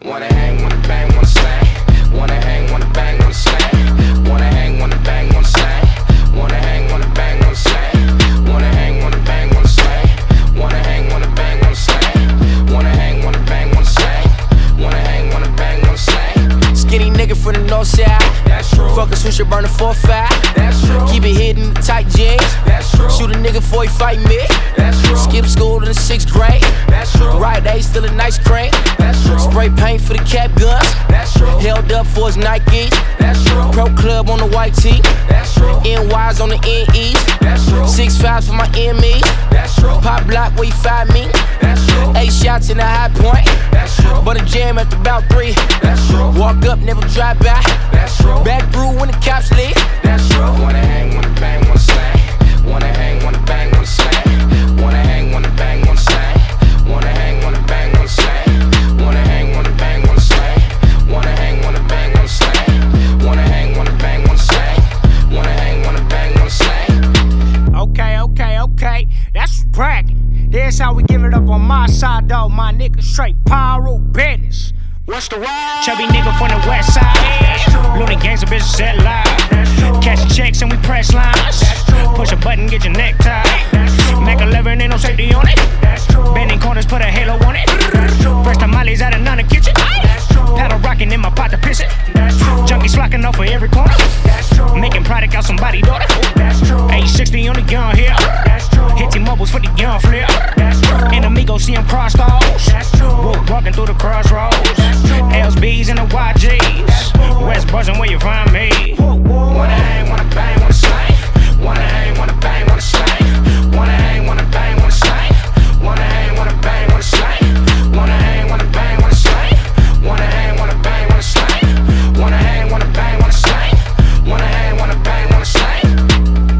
Wanna hang, wanna bang, wanna slang. Wanna hang, wanna bang, wanna slang. Wanna hang, wanna bang, wanna slang. Wanna hang, wanna bang, wanna slang. Wanna hang, wanna bang, wanna slang. Wanna hang, wanna bang, wanna slang. Wanna hang, wanna bang, wanna slang. Wanna hang, wanna bang, wanna slang. Skinny nigga from the north side. That's true. Fuck a swisher, burn a 4-5. That's true. Keep it hidden in tight jeans. That's true. Shoot a nigga before he fight me. That's true. Skip school to the 6th grade. That's true. Right age, still a nice cream. That's true. Spray paint for the cap guns. That's true. Held up for his Nikes. That's true. Pro Club on the white tee. That's true. NYs on the NEs. That's true. 6'5" for my enemies. That's true. Pop block where you find me. That's true. 8 shots in the high point. That's true. But a jam at about 3. That's true. Walk up, never drive by. That's true. Back through when the cops leave. That's true. Wanna hang, wanna bang, wanna slang. Wanna hang, wanna bang, wanna slang. Wanna hang, wanna bang, wanna slang. Wanna hang, wanna bang, wanna slang. Wanna hang, wanna bang, wanna slang. Wanna hang, wanna bang, wanna slang. Wanna hang, wanna bang, wanna slang. Wanna hang, wanna bang, wanna slang. Okay, that's bragging. That's how we give it up on my side, though. My nigga straight pyro business. What's the word? Chubby nigga from the west side. Looney gangs of business at live. Cash checks and we press lines. Push a button, get your neck tied. Mac 11, ain't no safety on it. Bending corners, put a halo on it. Fresh tamales out of none kitchen. Paddle rocking in my pot to piss it. Junkies flocking off of every corner. Making product out somebody's daughter. 860 on the gun here. Hit T-Mobiles for the gun flip. And amigos see him cross those. Walking through the crossroads. LSBs and the YGs. West buzzing where you find me.